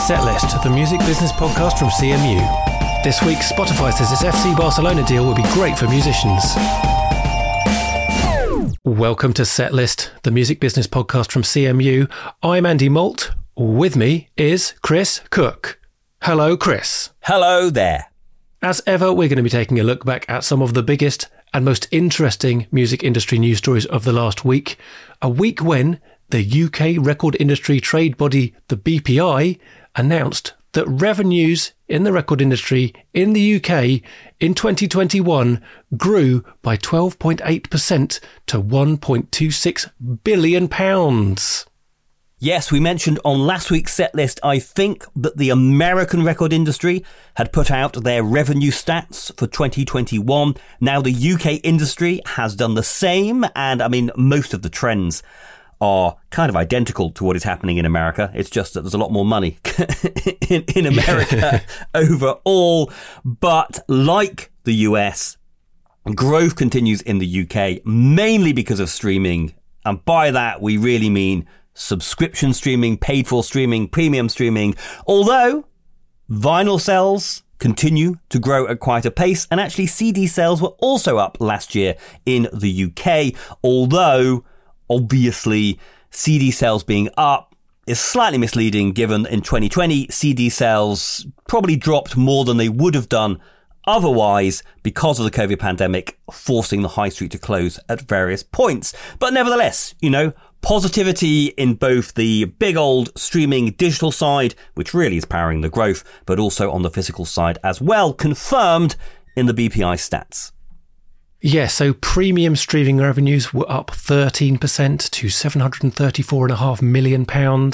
Setlist, the music business podcast from CMU. This week, Spotify says its FC Barcelona deal will be great for musicians. Welcome to Setlist, the music business podcast from CMU. I'm Andy Malt. With me is Chris Cook. Hello, Chris. Hello there. As ever, we're going to be taking a look back at some of the biggest and most interesting music industry news stories of the last week. A week when the UK record industry trade body, the BPI, announced that revenues in the record industry in the UK in 2021 grew by 12.8% to £1.26 billion. Yes, we mentioned on last week's set list, I think, that the American record industry had put out their revenue stats for 2021. Now the UK industry has done the same, and I mean, most of the trends are kind of identical to what is happening in America. It's just that there's a lot more money in America overall. But like the US, growth continues in the UK, mainly because of streaming. And by that, we really mean subscription streaming, paid for streaming, premium streaming. Although vinyl sales continue to grow at quite a pace. And actually CD sales were also up last year in the UK. Although obviously, CD sales being up is slightly misleading given in 2020, CD sales probably dropped more than they would have done otherwise because of the COVID pandemic, forcing the high street to close at various points. But nevertheless, positivity in both the big old streaming digital side, which really is powering the growth, but also on the physical side as well, confirmed in the BPI stats. Yeah, so premium streaming revenues were up 13% to £734.5 million.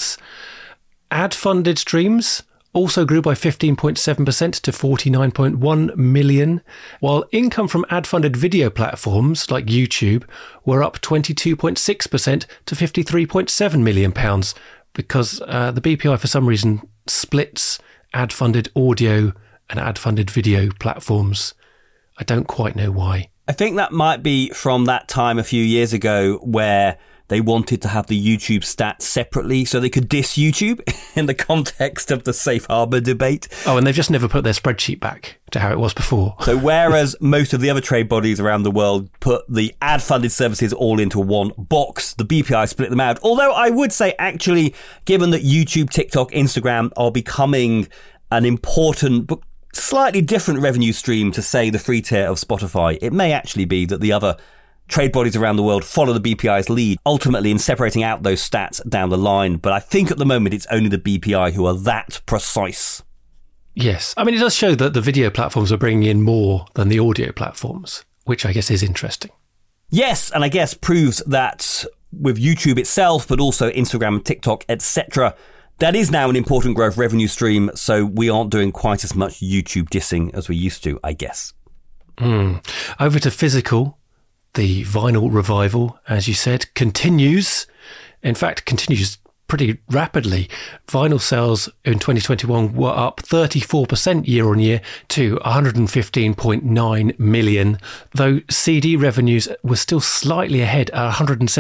Ad-funded streams also grew by 15.7% to 49.1 million, while income from ad-funded video platforms like YouTube were up 22.6% to £53.7 million because the BPI for some reason splits ad-funded audio and ad-funded video platforms. I don't quite know why. I think that might be from that time a few years ago where they wanted to have the YouTube stats separately so they could diss YouTube in the context of the safe harbor debate. Oh, and they've just never put their spreadsheet back to how it was before. So whereas most of the other trade bodies around the world put the ad-funded services all into one box, the BPI split them out. Although I would say actually, given that YouTube, TikTok, Instagram are becoming an important but slightly different revenue stream to, say, the free tier of Spotify, it may actually be that the other trade bodies around the world follow the BPI's lead, ultimately in separating out those stats down the line. But I think at the moment it's only the BPI who are that precise. Yes. I mean, it does show that the video platforms are bringing in more than the audio platforms, which I guess is interesting. Yes, and I guess proves that with YouTube itself, but also Instagram, TikTok, etc., that is now an important growth revenue stream, so we aren't doing quite as much YouTube dissing as we used to, I guess. Over to physical, the vinyl revival, as you said, continues. In fact, continues pretty rapidly. Vinyl sales in 2021 were up 34% year on year to 115.9 million, though CD revenues were still slightly ahead at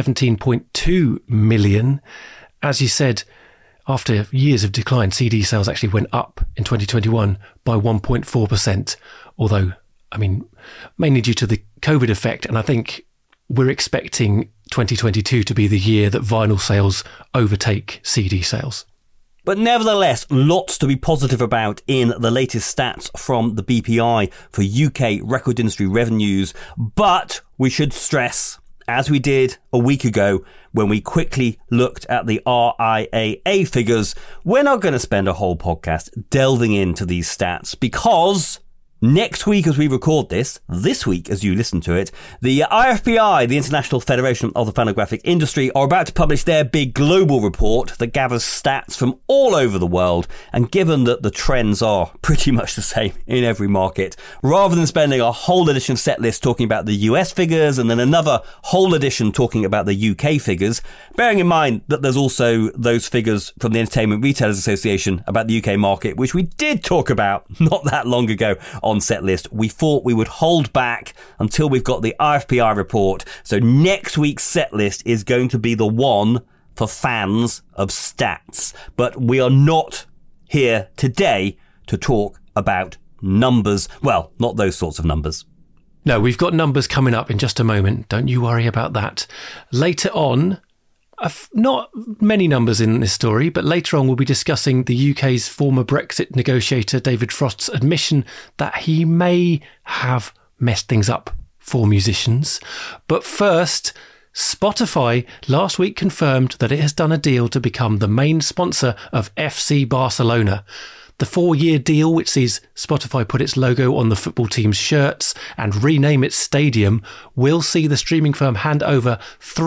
117.2 million. As you said, after years of decline, CD sales actually went up in 2021 by 1.4%, although, I mean, mainly due to the COVID effect. And I think we're expecting 2022 to be the year that vinyl sales overtake CD sales. But nevertheless, lots to be positive about in the latest stats from the BPI for UK record industry revenues. But we should stress, as we did a week ago when we quickly looked at the RIAA figures, we're not going to spend a whole podcast delving into these stats because next week as we record this week as you listen to it, the IFPI, the International Federation of the Phonographic Industry, are about to publish their big global report that gathers stats from all over the world. And given that the trends are pretty much the same in every market, rather than spending a whole edition of Setlist talking about the US figures and then another whole edition talking about the UK figures, bearing in mind that there's also those figures from the Entertainment Retailers Association about the UK market, which we did talk about not that long ago on Setlist, we thought we would hold back until we've got the IFPI report. So next week's Setlist is going to be the one for fans of stats. But we are not here today to talk about numbers. Well, not those sorts of numbers. No, we've got numbers coming up in just a moment. Don't you worry about that. Later on, not many numbers in this story, but later on we'll be discussing the UK's former Brexit negotiator David Frost's admission that he may have messed things up for musicians. But first, Spotify last week confirmed that it has done a deal to become the main sponsor of FC Barcelona. The 4-year deal, which sees Spotify put its logo on the football team's shirts and rename its stadium, will see the streaming firm hand over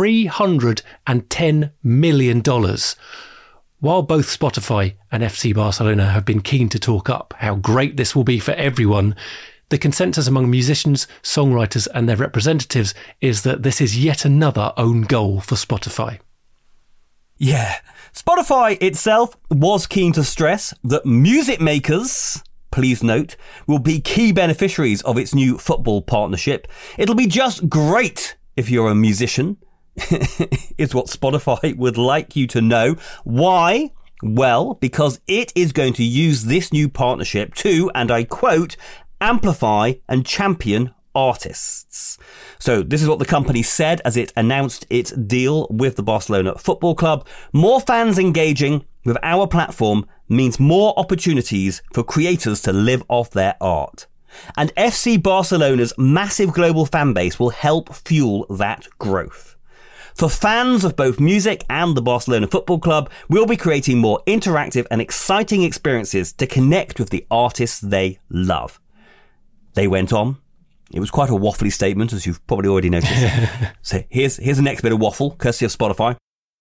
$310 million. While both Spotify and FC Barcelona have been keen to talk up how great this will be for everyone, the consensus among musicians, songwriters and their representatives is that this is yet another own goal for Spotify. Yeah. Spotify itself was keen to stress that music makers, please note, will be key beneficiaries of its new football partnership. It'll be just great if you're a musician, is what Spotify would like you to know. Why? Well, because it is going to use this new partnership to, and I quote, amplify and champion artists. So this is what the company said as it announced its deal with the Barcelona Football Club. More fans engaging with our platform means more opportunities for creators to live off their art. And FC Barcelona's massive global fan base will help fuel that growth. For fans of both music and the Barcelona Football Club, we'll be creating more interactive and exciting experiences to connect with the artists they love. They went on. It was quite a waffly statement, as you've probably already noticed. So here's the next bit of waffle, courtesy of Spotify.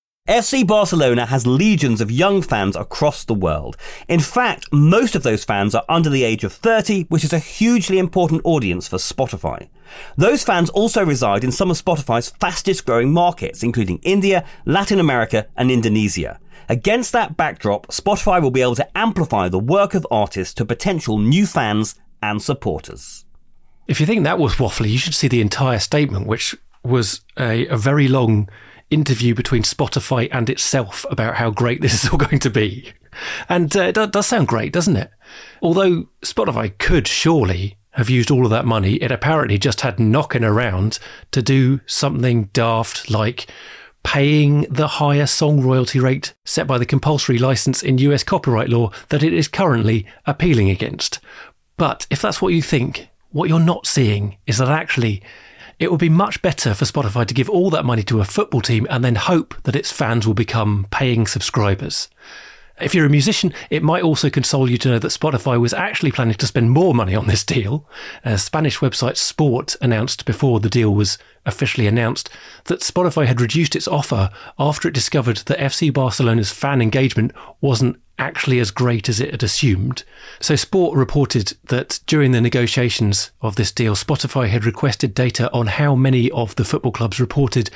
FC Barcelona has legions of young fans across the world. In fact, most of those fans are under the age of 30, which is a hugely important audience for Spotify. Those fans also reside in some of Spotify's fastest growing markets, including India, Latin America, and Indonesia. Against that backdrop, Spotify will be able to amplify the work of artists to potential new fans and supporters. If you think that was waffly, you should see the entire statement, which was a very long interview between Spotify and itself about how great this is all going to be. And it does sound great, doesn't it? Although Spotify could surely have used all of that money, it apparently just had knocking around to do something daft like paying the higher song royalty rate set by the compulsory license in US copyright law that it is currently appealing against. But if that's what you think, what you're not seeing is that actually it would be much better for Spotify to give all that money to a football team and then hope that its fans will become paying subscribers. If you're a musician, it might also console you to know that Spotify was actually planning to spend more money on this deal. Spanish website Sport announced before the deal was officially announced that Spotify had reduced its offer after it discovered that FC Barcelona's fan engagement wasn't actually as great as it had assumed. So Sport reported that during the negotiations of this deal, Spotify had requested data on how many of the football club's reported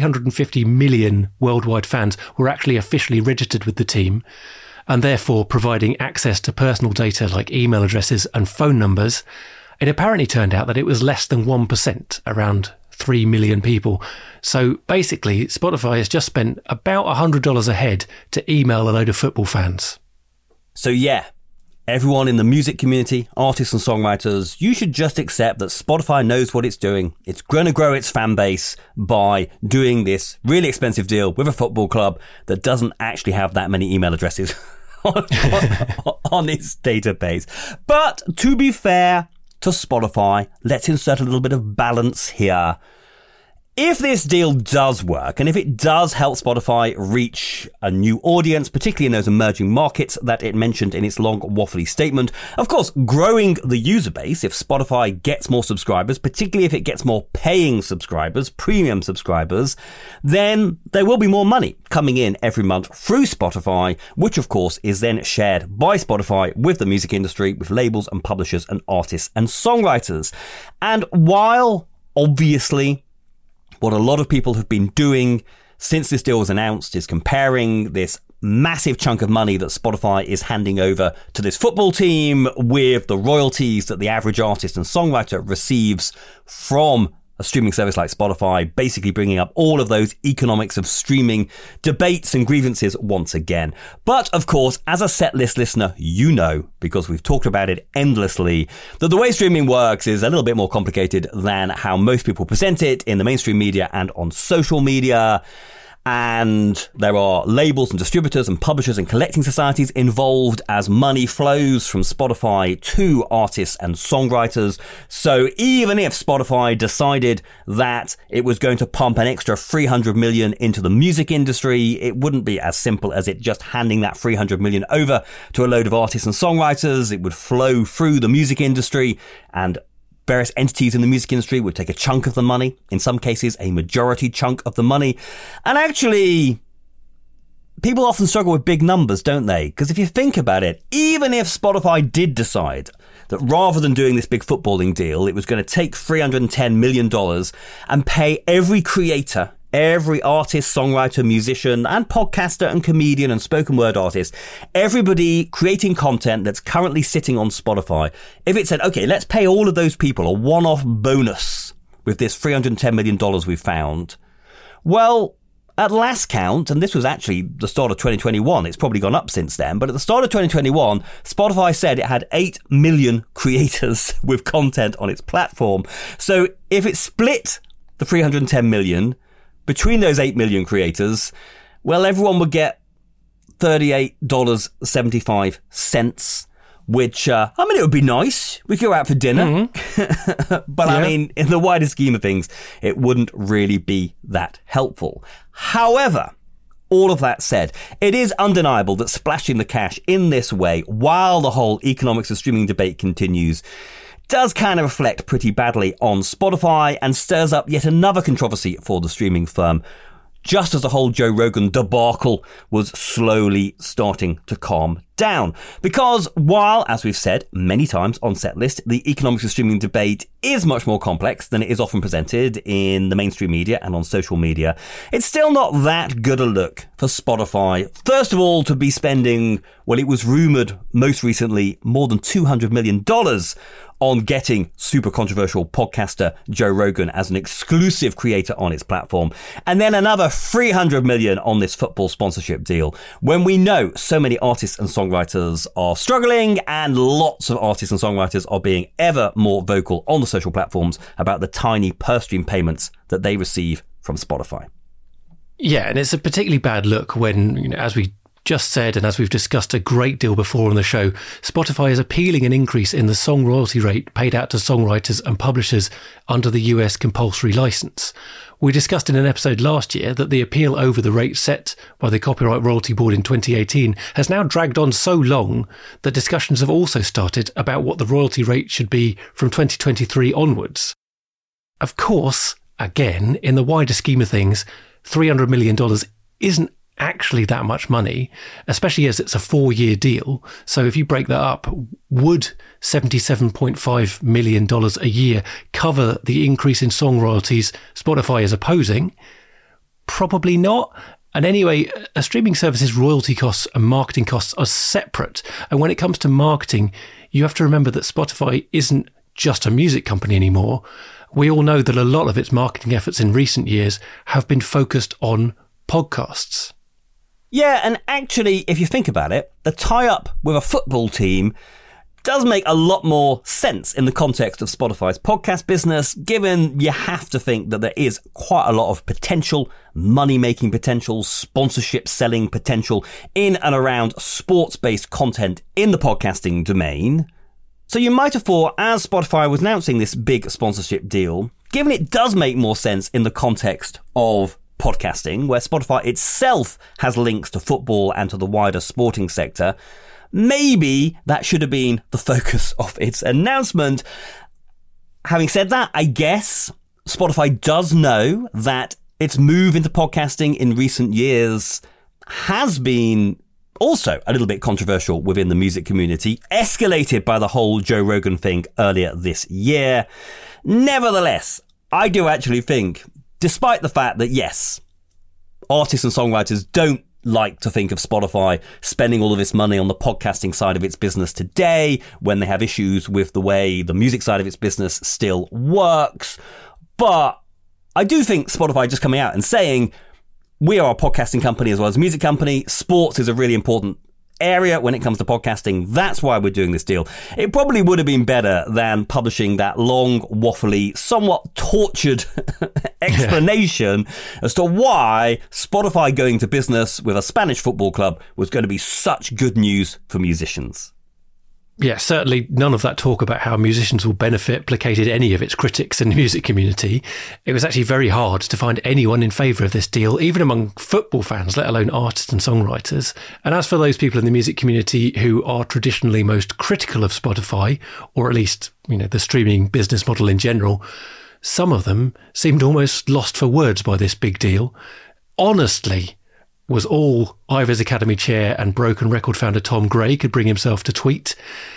350 million worldwide fans were actually officially registered with the team, and therefore providing access to personal data like email addresses and phone numbers. It apparently turned out that it was less than 1%, around 3 million people. So basically, Spotify has just spent about $100 a head to email a load of football fans. So yeah, everyone in the music community, artists and songwriters, you should just accept that Spotify knows what it's doing. It's going to grow its fan base by doing this really expensive deal with a football club that doesn't actually have that many email addresses on its database. But to be fair to Spotify, let's insert a little bit of balance here. If this deal does work, and if it does help Spotify reach a new audience, particularly in those emerging markets that it mentioned in its long waffly statement, of course, growing the user base, if Spotify gets more subscribers, particularly if it gets more paying subscribers, premium subscribers, then there will be more money coming in every month through Spotify, which of course is then shared by Spotify with the music industry, with labels and publishers and artists and songwriters. And while obviously what a lot of people have been doing since this deal was announced is comparing this massive chunk of money that Spotify is handing over to this football team with the royalties that the average artist and songwriter receives from a streaming service like Spotify, basically bringing up all of those economics of streaming debates and grievances once again. But of course, as a set list listener, you know, because we've talked about it endlessly, that the way streaming works is a little bit more complicated than how most people present it in the mainstream media and on social media. And there are labels and distributors and publishers and collecting societies involved as money flows from Spotify to artists and songwriters. So even if Spotify decided that it was going to pump an extra $300 million into the music industry, it wouldn't be as simple as it just handing that $300 million over to a load of artists and songwriters. It would flow through the music industry, and various entities in the music industry would take a chunk of the money, in some cases a majority chunk of the money. And actually, people often struggle with big numbers, don't they? Because if you think about it, even if Spotify did decide that rather than doing this big footballing deal, it was going to take $310 million and pay every creator, every artist, songwriter, musician, and podcaster and comedian and spoken word artist, everybody creating content that's currently sitting on Spotify, if it said, okay, let's pay all of those people a one-off bonus with this $310 million we've found, well, at last count, and this was actually the start of 2021, it's probably gone up since then, but at the start of 2021, Spotify said it had 8 million creators with content on its platform. So if it split the $310 million between those 8 million creators, well, everyone would get $38.75, which, it would be nice. We could go out for dinner. Mm-hmm. But yeah. I mean, in the wider scheme of things, it wouldn't really be that helpful. However, all of that said, it is undeniable that splashing the cash in this way, while the whole economics of streaming debate continues, does kind of reflect pretty badly on Spotify and stirs up yet another controversy for the streaming firm, just as the whole Joe Rogan debacle was slowly starting to calm down. Because while, as we've said many times on Setlist, the economics of streaming debate is much more complex than it is often presented in the mainstream media and on social media, it's still not that good a look for Spotify. First of all, to be spending, well, it was rumoured most recently, more than $200 million on getting super controversial podcaster Joe Rogan as an exclusive creator on its platform, and then another $300 million on this football sponsorship deal, when we know so many artists and songwriters are struggling, and lots of artists and songwriters are being ever more vocal on the social platforms about the tiny per stream payments that they receive from Spotify. Yeah, and it's a particularly bad look when, as we just said, and as we've discussed a great deal before on the show, Spotify is appealing an increase in the song royalty rate paid out to songwriters and publishers under the US compulsory license. We discussed in an episode last year that the appeal over the rate set by the Copyright Royalty Board in 2018 has now dragged on so long that discussions have also started about what the royalty rate should be from 2023 onwards. Of course, again, in the wider scheme of things, $300 million isn't actually that much money, especially as it's a 4-year deal. So if you break that up, would $77.5 million a year cover the increase in song royalties Spotify is opposing? Probably not. And anyway, a streaming service's royalty costs and marketing costs are separate. And when it comes to marketing, you have to remember that Spotify isn't just a music company anymore. We all know that a lot of its marketing efforts in recent years have been focused on podcasts. Yeah, and actually, if you think about it, the tie-up with a football team does make a lot more sense in the context of Spotify's podcast business, given you have to think that there is quite a lot of potential, money-making potential, sponsorship selling potential in and around sports-based content in the podcasting domain. So you might have thought, as Spotify was announcing this big sponsorship deal, given it does make more sense in the context of podcasting, where Spotify itself has links to football and to the wider sporting sector, maybe that should have been the focus of its announcement. Having said that, I guess Spotify does know that its move into podcasting in recent years has been also a little bit controversial within the music community, escalated by the whole Joe Rogan thing earlier this year. Nevertheless, I do actually think, despite the fact that, yes, artists and songwriters don't like to think of Spotify spending all of its money on the podcasting side of its business today, when they have issues with the way the music side of its business still works. But I do think Spotify just coming out and saying, we are a podcasting company as well as a music company. Sports is a really important area when it comes to podcasting. That's why we're doing this deal. It probably would have been better than publishing that long, waffly, somewhat tortured explanation as to why Spotify going to business with a Spanish football club was going to be such good news for musicians. Yeah, certainly none of that talk about how musicians will benefit placated any of its critics in the music community. It was actually very hard to find anyone in favour of this deal, even among football fans, let alone artists and songwriters. And as for those people in the music community who are traditionally most critical of Spotify, or at least, the streaming business model in general, some of them seemed almost lost for words by this big deal. Honestly, was all Ivors Academy chair and Broken Record founder Tom Gray could bring himself to tweet.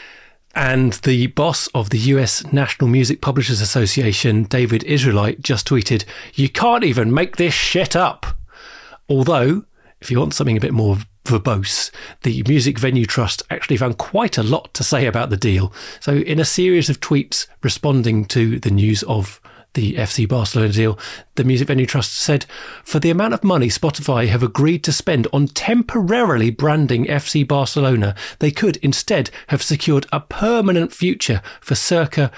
And the boss of the US National Music Publishers Association, David Israelite, just tweeted, "You can't even make this shit up." Although, if you want something a bit more verbose, the Music Venue Trust actually found quite a lot to say about the deal. So in a series of tweets responding to the news of the FC Barcelona deal, the Music Venue Trust said, "For the amount of money Spotify have agreed to spend on temporarily branding FC Barcelona, they could instead have secured a permanent future for circa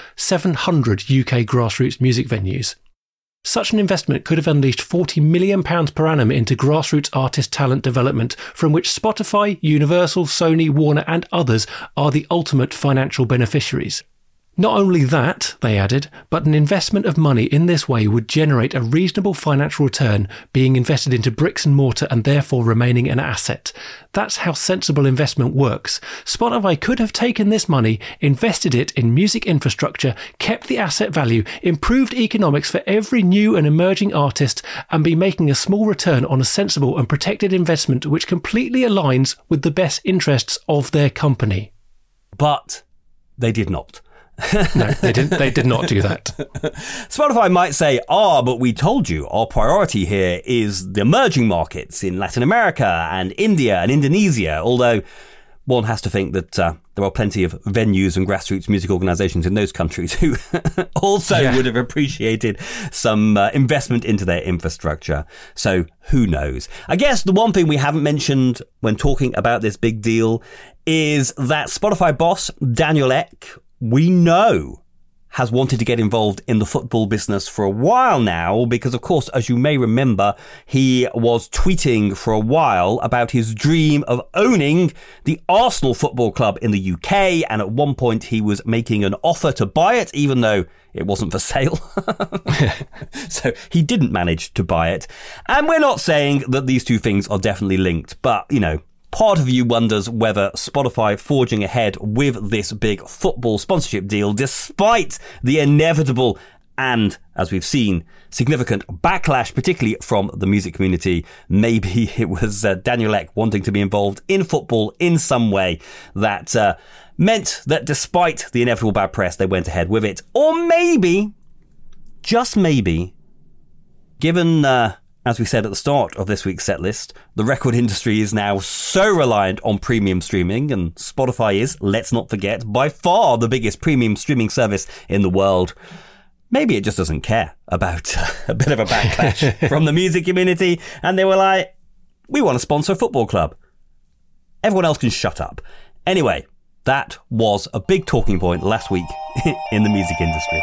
700 UK grassroots music venues. Such an investment could have unleashed £40 million per annum into grassroots artist talent development, from which Spotify, Universal, Sony, Warner and others are the ultimate financial beneficiaries. Not only that," they added, "but an investment of money in this way would generate a reasonable financial return, being invested into bricks and mortar and therefore remaining an asset. That's how sensible investment works. Spotify could have taken this money, invested it in music infrastructure, kept the asset value, improved economics for every new and emerging artist, and be making a small return on a sensible and protected investment which completely aligns with the best interests of their company." But they did not. No, they didn't. They did not do that. Spotify might say, but we told you our priority here is the emerging markets in Latin America and India and Indonesia, although one has to think that there are plenty of venues and grassroots music organisations in those countries who also would have appreciated some investment into their infrastructure. So who knows? I guess the one thing we haven't mentioned when talking about this big deal is that Spotify boss, Daniel Ek, we know has wanted to get involved in the football business for a while now because, of course, as you may remember, he was tweeting for a while about his dream of owning the Arsenal Football Club in the UK, and at one point he was making an offer to buy it, even though it wasn't for sale. So he didn't manage to buy it. And we're not saying that these two things are definitely linked, but, part of you wonders whether Spotify forging ahead with this big football sponsorship deal, despite the inevitable and, as we've seen, significant backlash, particularly from the music community. Maybe it was Daniel Ek wanting to be involved in football in some way that meant that despite the inevitable bad press, they went ahead with it. Or maybe, just maybe, given as we said at the start of this week's set list, the record industry is now so reliant on premium streaming, and Spotify is, let's not forget, by far the biggest premium streaming service in the world. Maybe it just doesn't care about a bit of a backlash from the music community, and they were like, we want to sponsor a football club. Everyone else can shut up. Anyway, that was a big talking point last week in the music industry.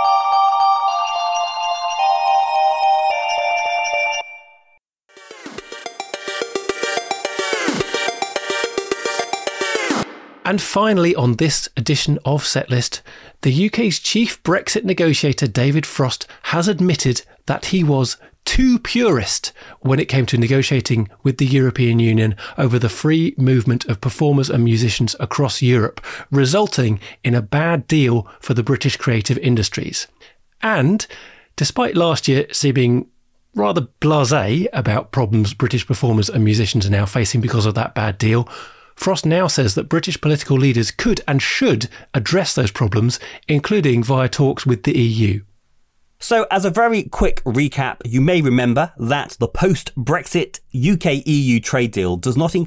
And finally, on this edition of Setlist, the UK's chief Brexit negotiator David Frost has admitted that he was too purist when it came to negotiating with the European Union over the free movement of performers and musicians across Europe, resulting in a bad deal for the British creative industries. And despite last year seeming rather blasé about problems British performers and musicians are now facing because of that bad deal, Frost now says that British political leaders could and should address those problems, including via talks with the EU. So, as a very quick recap, you may remember that the post-Brexit UK-EU trade deal does not include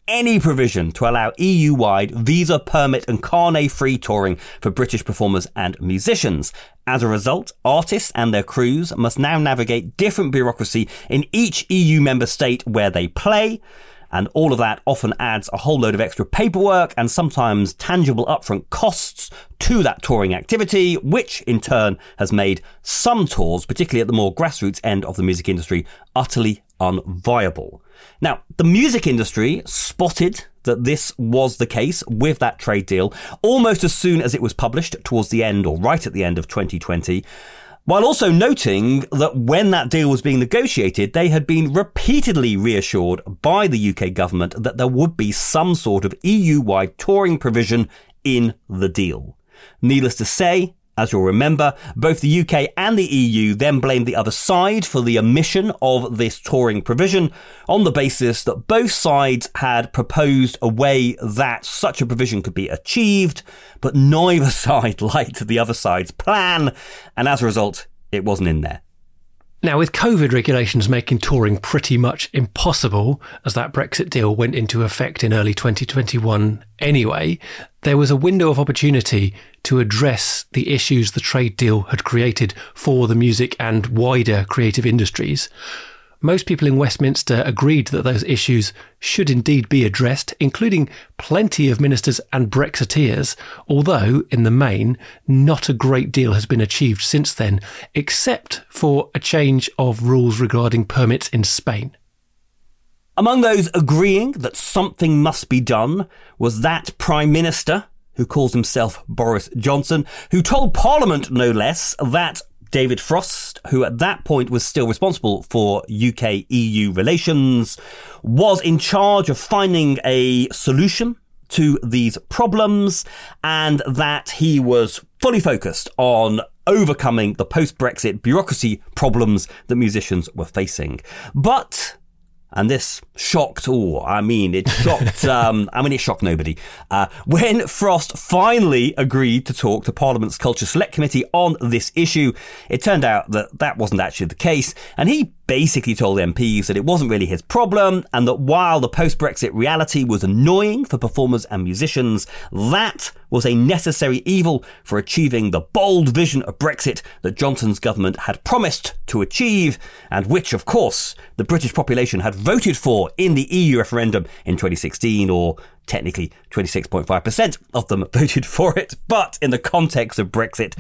any provision to allow EU-wide visa, permit and carnet-free touring for British performers and musicians. As a result, artists and their crews must now navigate different bureaucracy in each EU member state where they play, and all of that often adds a whole load of extra paperwork and sometimes tangible upfront costs to that touring activity, which in turn has made some tours, particularly at the more grassroots end of the music industry, utterly unviable. Now, the music industry spotted that this was the case with that trade deal almost as soon as it was published towards the end or right at the end of 2020, while also noting that when that deal was being negotiated, they had been repeatedly reassured by the UK government that there would be some sort of EU-wide touring provision in the deal. Needless to say, as you'll remember, both the UK and the EU then blamed the other side for the omission of this touring provision on the basis that both sides had proposed a way that such a provision could be achieved, but neither side liked the other side's plan, and as a result, it wasn't in there. Now, with COVID regulations making touring pretty much impossible, as that Brexit deal went into effect in early 2021 anyway, there was a window of opportunity to address the issues the trade deal had created for the music and wider creative industries. Most people in Westminster agreed that those issues should indeed be addressed, including plenty of ministers and Brexiteers, although, in the main, not a great deal has been achieved since then, except for a change of rules regarding permits in Spain. Among those agreeing that something must be done was that Prime Minister, who calls himself Boris Johnson, who told Parliament, no less, that David Frost, who at that point was still responsible for UK-EU relations, was in charge of finding a solution to these problems, and that he was fully focused on overcoming the post-Brexit bureaucracy problems that musicians were facing. But, and this shocked, it shocked nobody. When Frost finally agreed to talk to Parliament's Culture Select Committee on this issue, it turned out that that wasn't actually the case, and he basically told MPs that it wasn't really his problem, and that while the post-Brexit reality was annoying for performers and musicians, that was a necessary evil for achieving the bold vision of Brexit that Johnson's government had promised to achieve, and which, of course, the British population had voted for in the EU referendum in 2016, or technically 26.5% of them voted for it. But in the context of Brexit,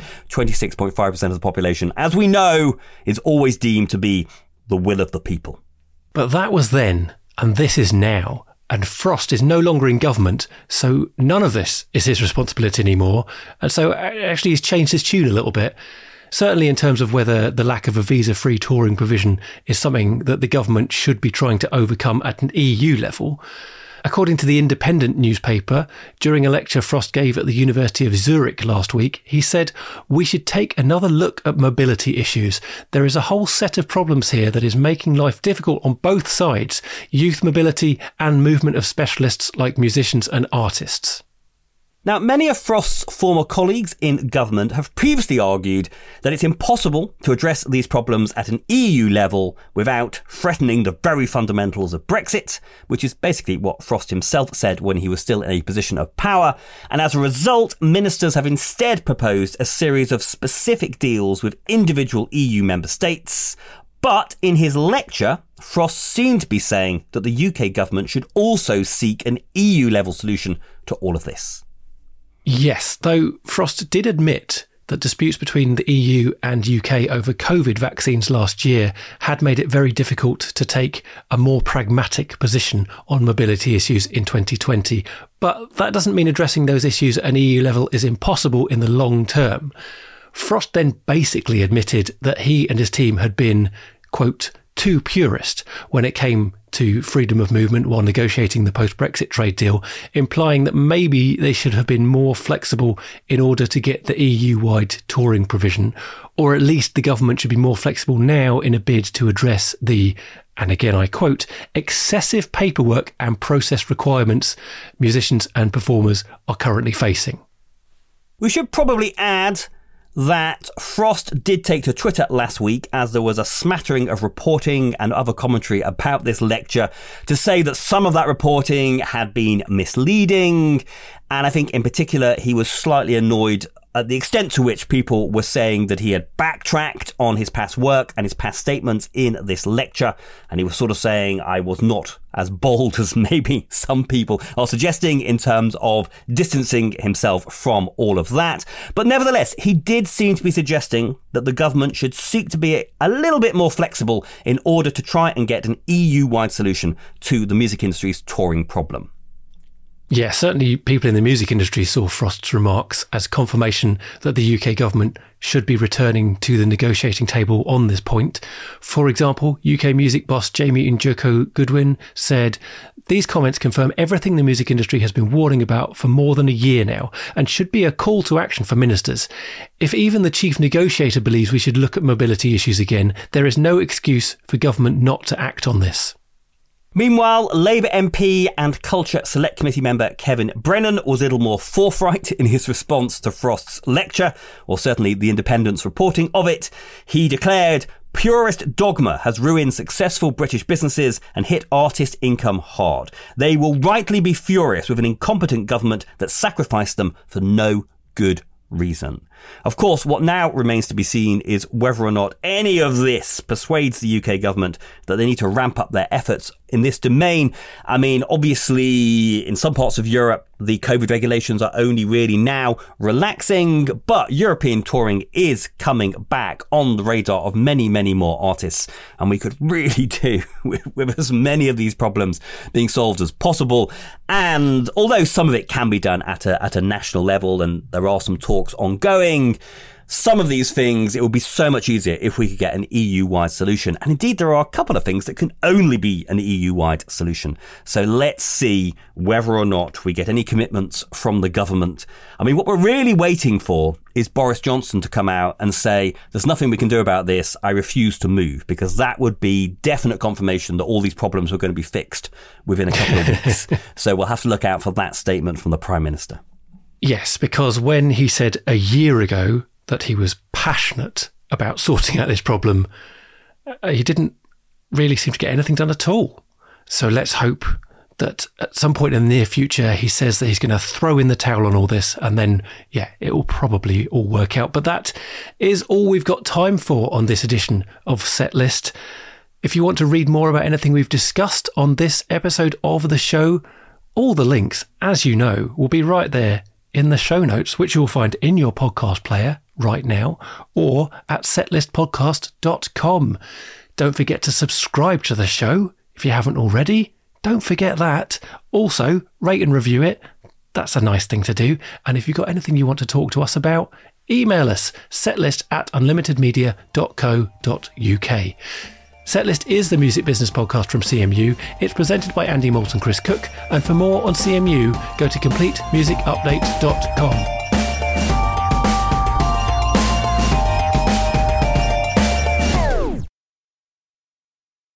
26.5% of the population, as we know, is always deemed to be the will of the people. But that was then, and this is now. And Frost is no longer in government, so none of this is his responsibility anymore. And so actually he's changed his tune a little bit. Certainly in terms of whether the lack of a visa-free touring provision is something that the government should be trying to overcome at an EU level. According to the Independent newspaper, during a lecture Frost gave at the University of Zurich last week, he said, "We should take another look at mobility issues. There is a whole set of problems here that is making life difficult on both sides, youth mobility and movement of specialists like musicians and artists." Now, many of Frost's former colleagues in government have previously argued that it's impossible to address these problems at an EU level without threatening the very fundamentals of Brexit, which is basically what Frost himself said when he was still in a position of power. And as a result, ministers have instead proposed a series of specific deals with individual EU member states. But in his lecture, Frost seemed to be saying that the UK government should also seek an EU-level solution to all of this. Yes, though Frost did admit that disputes between the EU and UK over COVID vaccines last year had made it very difficult to take a more pragmatic position on mobility issues in 2020. But that doesn't mean addressing those issues at an EU level is impossible in the long term. Frost then basically admitted that he and his team had been, quote, too purist when it came to freedom of movement while negotiating the post-Brexit trade deal, implying that maybe they should have been more flexible in order to get the EU-wide touring provision, or at least the government should be more flexible now in a bid to address the, and again I quote, excessive paperwork and process requirements musicians and performers are currently facing. We should probably add that Frost did take to Twitter last week, as there was a smattering of reporting and other commentary about this lecture, to say that some of that reporting had been misleading. And I think in particular, he was slightly annoyed at the extent to which people were saying that he had backtracked on his past work and his past statements in this lecture. And he was sort of saying, I was not as bold as maybe some people are suggesting in terms of distancing himself from all of that. But nevertheless, he did seem to be suggesting that the government should seek to be a little bit more flexible in order to try and get an EU-wide solution to the music industry's touring problem. Yeah, certainly people in the music industry saw Frost's remarks as confirmation that the UK government should be returning to the negotiating table on this point. For example, UK music boss Jamie Njoku Goodwin said, "These comments confirm everything the music industry has been warning about for more than a year now and should be a call to action for ministers. If even the chief negotiator believes we should look at mobility issues again, there is no excuse for government not to act on this." Meanwhile, Labour MP and Culture Select Committee member Kevin Brennan was a little more forthright in his response to Frost's lecture, or certainly the Independent's reporting of it. He declared, "Purist dogma has ruined successful British businesses and hit artist income hard. They will rightly be furious with an incompetent government that sacrificed them for no good reason." Of course, what now remains to be seen is whether or not any of this persuades the UK government that they need to ramp up their efforts in this domain. I mean, obviously, in some parts of Europe, the COVID regulations are only really now relaxing, but European touring is coming back on the radar of many, many more artists. And we could really do with as many of these problems being solved as possible. And although some of it can be done at a national level, and there are some talks ongoing, some of these things, it would be so much easier if we could get an EU-wide solution. And indeed, there are a couple of things that can only be an EU-wide solution. So let's see whether or not we get any commitments from the government. I mean, what we're really waiting for is Boris Johnson to come out and say, there's nothing we can do about this, I refuse to move, because that would be definite confirmation that all these problems were going to be fixed within a couple of weeks. So we'll have to look out for that statement from the Prime Minister. Yes, because when he said a year ago that he was passionate about sorting out this problem, he didn't really seem to get anything done at all. So let's hope that at some point in the near future, he says that he's going to throw in the towel on all this, and then, yeah, it will probably all work out. But that is all we've got time for on this edition of Setlist. If you want to read more about anything we've discussed on this episode of the show, all the links, as you know, will be right there in the show notes, which you'll find in your podcast player right now or at setlistpodcast.com. Don't forget to subscribe to the show if you haven't already. Don't forget that. Also, rate and review it. That's a nice thing to do. And if you've got anything you want to talk to us about, email us, setlist@unlimitedmedia.co.uk. Setlist is the music business podcast from CMU. It's presented by Andy Moult and Chris Cook. And for more on CMU, go to completemusicupdate.com.